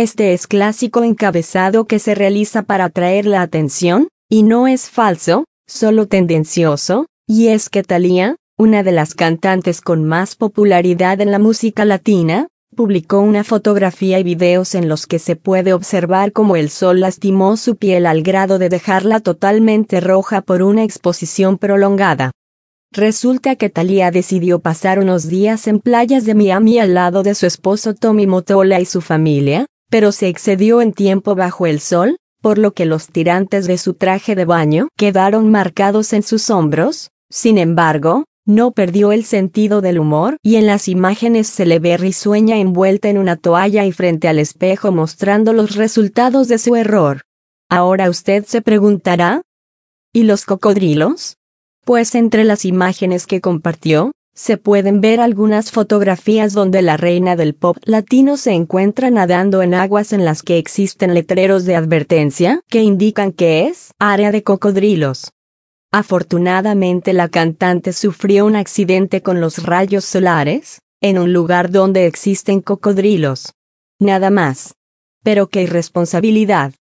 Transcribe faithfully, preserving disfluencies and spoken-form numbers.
Este es clásico encabezado que se realiza para atraer la atención, y no es falso, solo tendencioso, y es que Thalía, una de las cantantes con más popularidad en la música latina, publicó una fotografía y videos en los que se puede observar cómo el sol lastimó su piel al grado de dejarla totalmente roja por una exposición prolongada. Resulta que Thalía decidió pasar unos días en playas de Miami al lado de su esposo Tommy Mottola y su familia, pero se excedió en tiempo bajo el sol, por lo que los tirantes de su traje de baño quedaron marcados en sus hombros. Sin embargo, no perdió el sentido del humor y en las imágenes se le ve risueña envuelta en una toalla y frente al espejo mostrando los resultados de su error. Ahora usted se preguntará, ¿y los cocodrilos? Pues entre las imágenes que compartió, se pueden ver algunas fotografías donde la reina del pop latino se encuentra nadando en aguas en las que existen letreros de advertencia que indican que es área de cocodrilos. Afortunadamente la cantante sufrió un accidente con los rayos solares, en un lugar donde existen cocodrilos. Nada más. Pero qué irresponsabilidad.